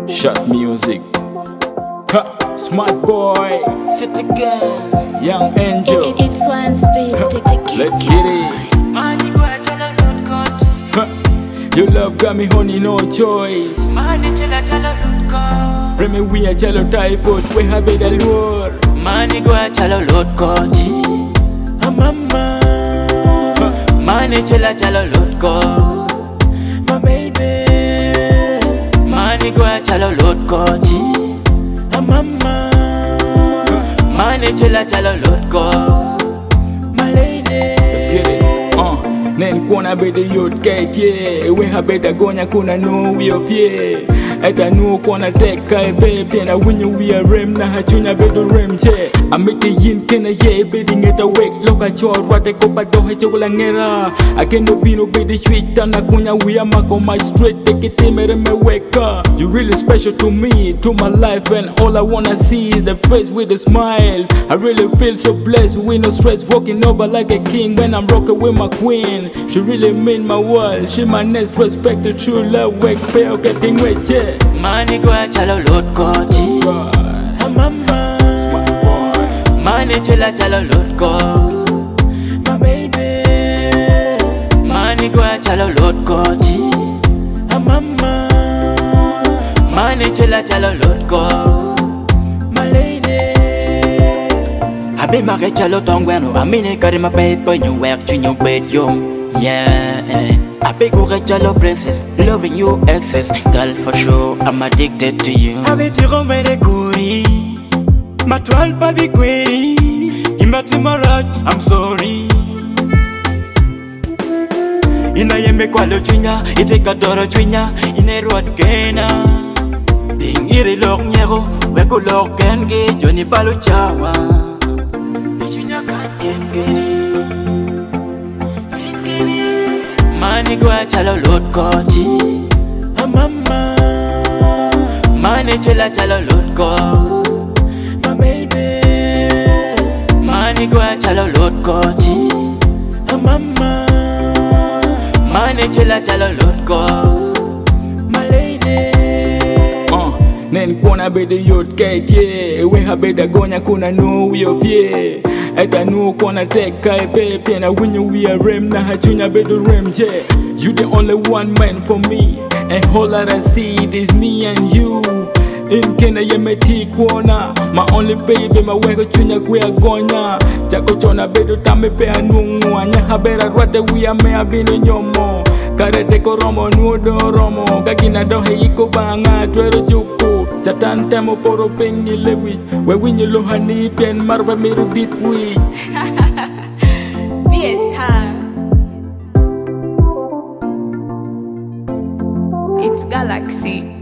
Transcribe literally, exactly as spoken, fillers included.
Shot music. Ha, smart boy. Sit again. Young angel. It, it, it's one speed. Tick, tick, tick, Let's tick. get it. Money go a chala loot coat. Ha, your love got me honey, no choice. Money chala chala loot coat. Remy we a chalo typhoid, we have it a lure. Money go a chala loot coat. Ah mama. Money chala chala loot coat. My baby. Money go a chala loot coat. Ah mama. Money chala chala loot coat. My lady. Let's get it. Uh, nen kuona bede yot keke. Ewe habeda gonya kuna no we up here. Eta no kuona teka ebe pia na winyo we a rem na hachunya bedo rem che. Amete yin kena ye bedi ngeta wek loka chor wate kopa dohe chokola ngera. Akendo bino bedi sweet tana kunya we a mako my straight take it mere me weka. You really special to me, to my life, and all I wanna see is the face with a smile. I really feel so blessed with no stress, walking over like a king when I'm rocking with my queen. She really mean my world, she my next respect, the true love, wake pale, getting wet, yeah. Money go a chala loot coat. Ah mama. Money chala chala loot coat. My baby. Money go a chala loot coat. Ah mama. Money chala chala loot coat. My lady. I be my chala tongwano. I mean it got in my bed, but you work to your bedroom. Yeah, I be go chala princess, loving you excess, girl for sure. I'm addicted to you. I be tiro me de kuri, ma toile pa bi kweri. Imati maraj, I'm sorry. Ina yembe kwa lo chwinya, ite kadoro chwinya, ine ruat kena. Dingiri lok nyero, weko lok kenge, joni palo chawa. Ichwinya kan kengeni. Money go a chala loot coat. Ah mama. Money chala chala loot coat. My baby. Money go a chala loot coat. Ah mama. Money chala chala loot coat. My lady. Uh, nen kuona bede yot keke. Ewe habeda gonya kuna no we up here. Eta no kuona teka ebe pia na winyo we a rem na hachunya bedo rem che. You the only one man for me, and all that I see is me and you. In kena yemeti kuona, my only baby, my weko chunya kuya gonya. Chako chona bedo tame pe anungu, anya habera rwate we a mea bino nyomo. Kare deko romo nuodo romo, kakina dohe iko banga twero juku. Chatan temo poro pengi lewi, we winyo lohani pien marba miru dit we. B S time. It's Galaxy.